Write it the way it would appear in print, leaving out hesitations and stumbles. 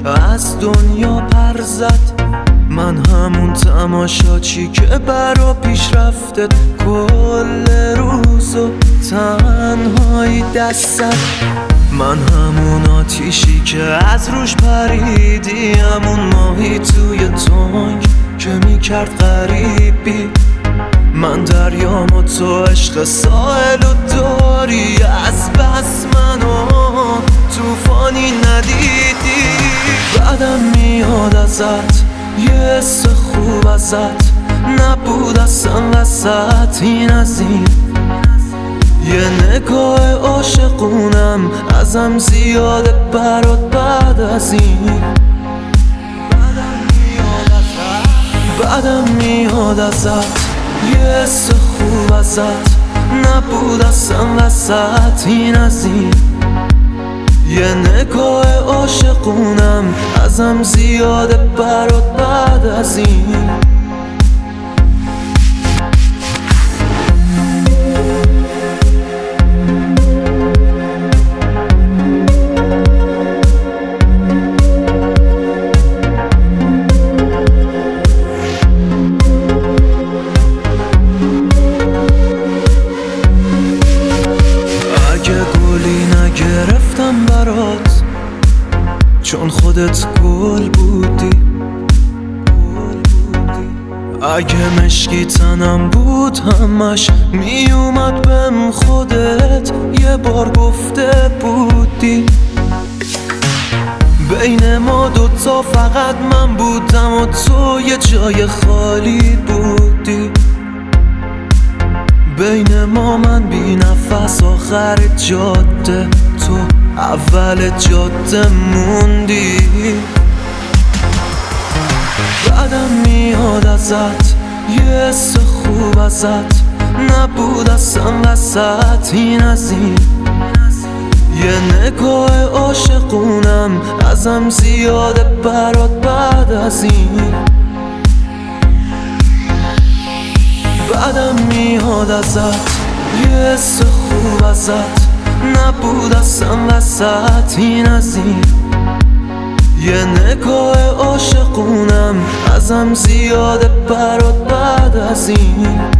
از دنیا پر زد. من همون تماشاچی که برا پیشرفتت کل روزو تنهایی دست زد. من همون آتیشی که از روش پریدی، همون ماهی توی تنگ که میکرد غریبی. من دریام و تو عشق ساحل و داری، از بس منو توفانی ندیدی. بعدم میاد ازت یه حس خوب ازت نبود اصلا وسط این از این. یه نگاه عاشقونم ازم زیاده برات بعد از این. بعدم میاد ازت یه حس خوب ازت نبود اصلا وسط این از این. یه نگاه عاشقونم ازم زیاده برات بعد از این. گرفتم برات چون خودت گل بودی. اگه مشکی تنم بود همش میومد بهم، خودت یه بار گفته بودی. بین ما دوتا فقط من بودم و تو یه جای خالی بودی. بین ما من بی نفس آخر جاده، تو اول جاده موندی. بعدم میاد ازت یه حس خوب ازت نبود اصلا وسط این از این. یه نگاه عاشقونم ازم زیاده برات بعد از این. بعدم میاد ازت یه حس خوب ازت نبود اصلا وسط این از این. یه نگاه عاشقونم ازم زیاده برات بعد از این.